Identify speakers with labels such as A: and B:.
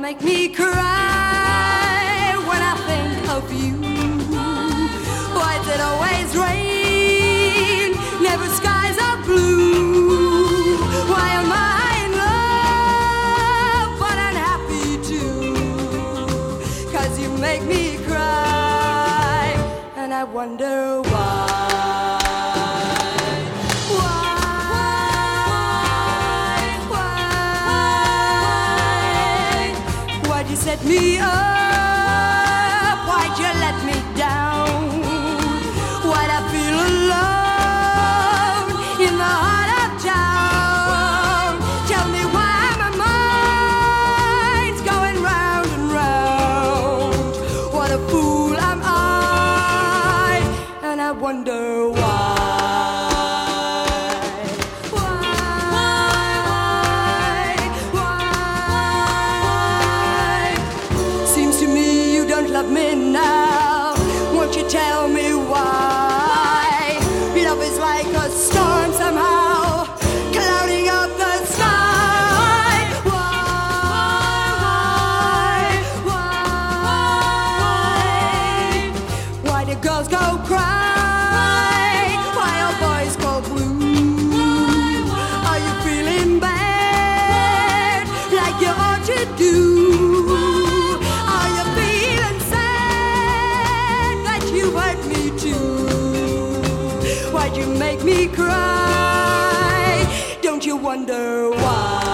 A: make me cry when I think of you. Why does it always rain? Never skies are blue. Why am I in love but unhappy too? 'Cause you make me cry, and I wonder why. Why'd you set me up? Why'd you let me down? Why'd I feel alone in the heart of town? Tell me why my mind's going round and round. What a fool am I, and I wonder why. Love me now, won't you tell me why? Love is like a storm somehow, clouding up the sky. Why do girls go cry? Why are boys go blue? Are you feeling bad, like you ought to do? Why'd you make me cry? Don't you wonder why?